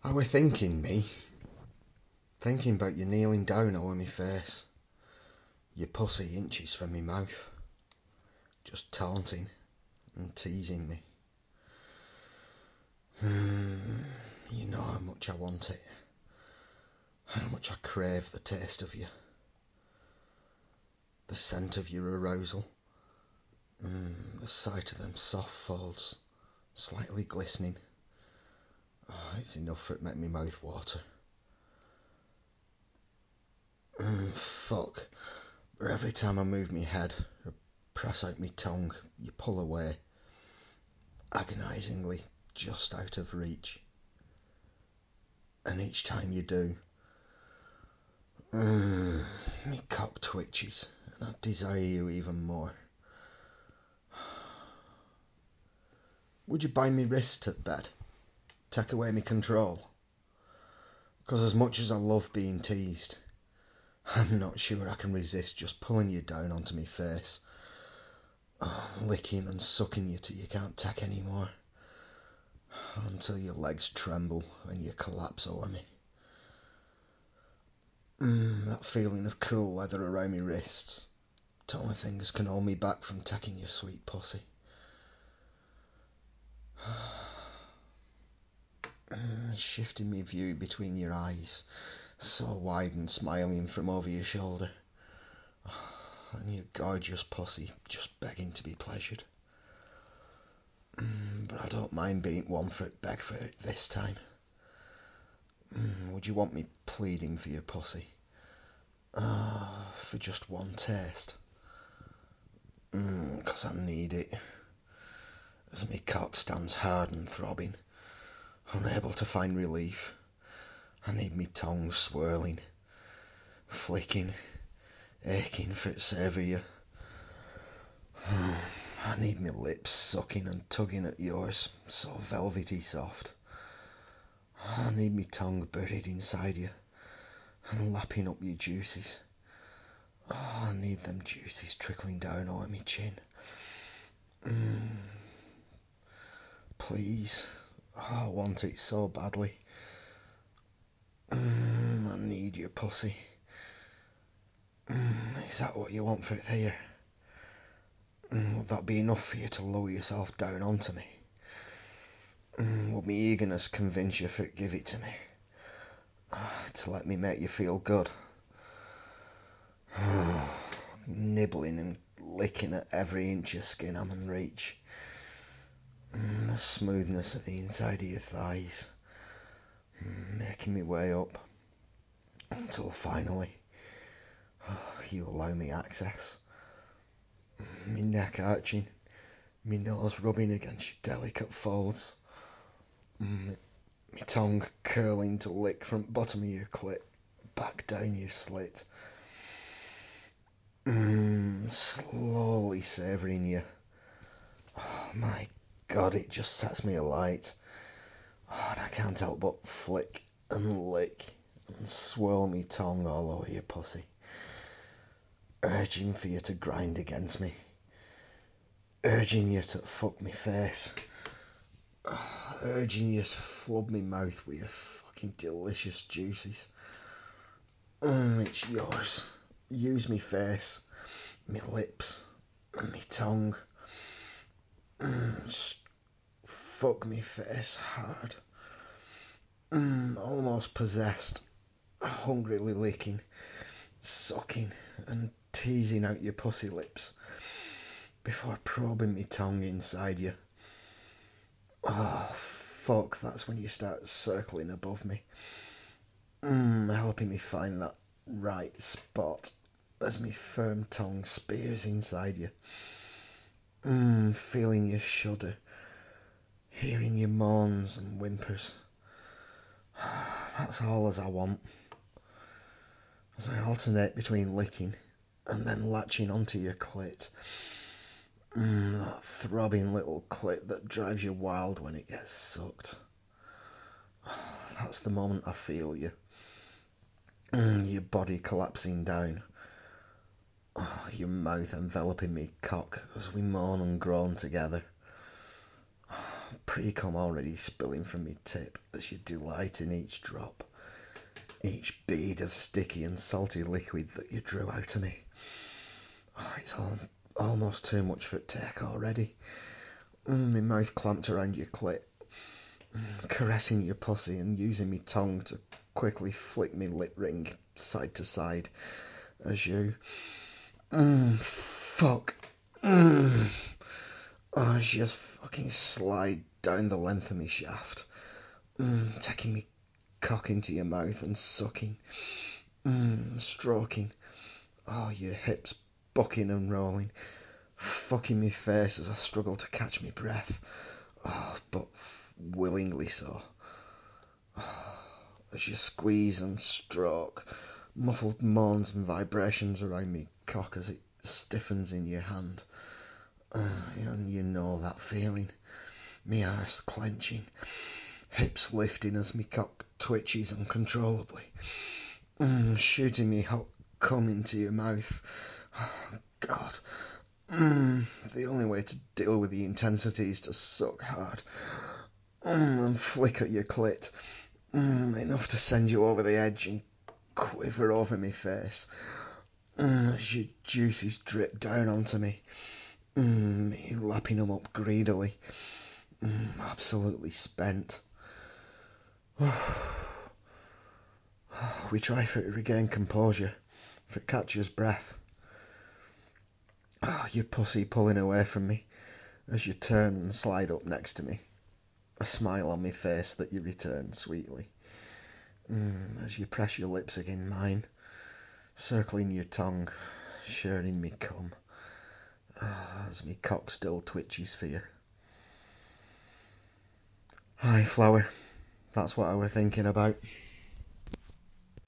I were thinking, me. Thinking about you kneeling down over me face. Your pussy inches from me mouth. Just taunting and teasing me. You know how much I want it. How much I crave the taste of you. The scent of your arousal. The sight of them soft folds, slightly glistening. It's enough for it to make me mouth water. Fuck. But every time I move me head or press out me tongue, you pull away, agonisingly just out of reach. And each time you do, me cock twitches and I desire you even more. Would you bind me wrist at bed? Take away me control? 'Cause as much as I love being teased, I'm not sure I can resist just pulling you down onto me face, licking and sucking you till you can't take any more, until your legs tremble and you collapse over me. That feeling of cool leather around me wrists, the only things can hold me back from taking your sweet pussy. Shifting me view between your eyes, so wide and smiling from over your shoulder, and your gorgeous pussy just begging to be pleasured. But I don't mind being one foot beg for it this time. Would you want me pleading for your pussy? For just one taste? 'Cause I need it. As my cock stands hard and throbbing, unable to find relief, I need me tongue swirling, flicking, aching for its savour. I need me lips sucking and tugging at yours, so velvety soft. I need me tongue buried inside you and lapping up your juices. I need them juices trickling down over me chin. Please. I want it so badly. I need your pussy. Is that what you want for it here? Would that be enough for you to lower yourself down onto me? Would my eagerness convince you to give it to me? To let me make you feel good? Nibbling and licking at every inch of skin I'm in reach. The smoothness of the inside of your thighs, making me way up, until finally you allow me access. Me neck arching, me nose rubbing against your delicate folds, me tongue curling to lick from bottom of your clit back down your slit. Slowly savouring you. Oh my God, it just sets me alight. And I can't help but flick and lick and swirl me tongue all over your pussy, urging for you to grind against me, urging you to fuck me face, urging you to flub me mouth with your fucking delicious juices. It's yours. Use me face, me lips, and me tongue. Just fuck me face hard. Almost possessed, hungrily licking, sucking and teasing out your pussy lips before probing me tongue inside you. Oh fuck, that's when you start circling above me, helping me find that right spot as me firm tongue spears inside you. Feeling you shudder, hearing your moans and whimpers. That's all as I want. As I alternate between licking and then latching onto your clit. That throbbing little clit that drives you wild when it gets sucked. That's the moment I feel you. Your body collapsing down. Your mouth enveloping me cock as we moan and groan together. you come already spilling from me tip as you delight in each drop, each bead of sticky and salty liquid that you drew out of me. Oh, it's almost too much for take already. My mouth clamped around your clit, caressing your pussy and using me tongue to quickly flick me lip ring side to side as you fuck as you fucking slide down the length of me shaft, taking me cock into your mouth and sucking, stroking, your hips bucking and rolling, fucking me face as I struggle to catch me breath, but willingly so. As you squeeze and stroke, muffled moans and vibrations around me cock as it stiffens in your hand. And you know that feeling. Me arse clenching, hips lifting as me cock twitches uncontrollably, shooting me hot cum into your mouth. Oh, God. The only way to deal with the intensity is to suck hard and flick at your clit, enough to send you over the edge and quiver over me face as your juices drip down onto me, me lapping them up greedily, absolutely spent. We try for to regain composure, for it catches breath. Your pussy pulling away from me as you turn and slide up next to me, a smile on my face that you return sweetly, as you press your lips against mine, circling your tongue, sharing me cum, as me cock still twitches for you. Aye, flower, that's what I were thinking about.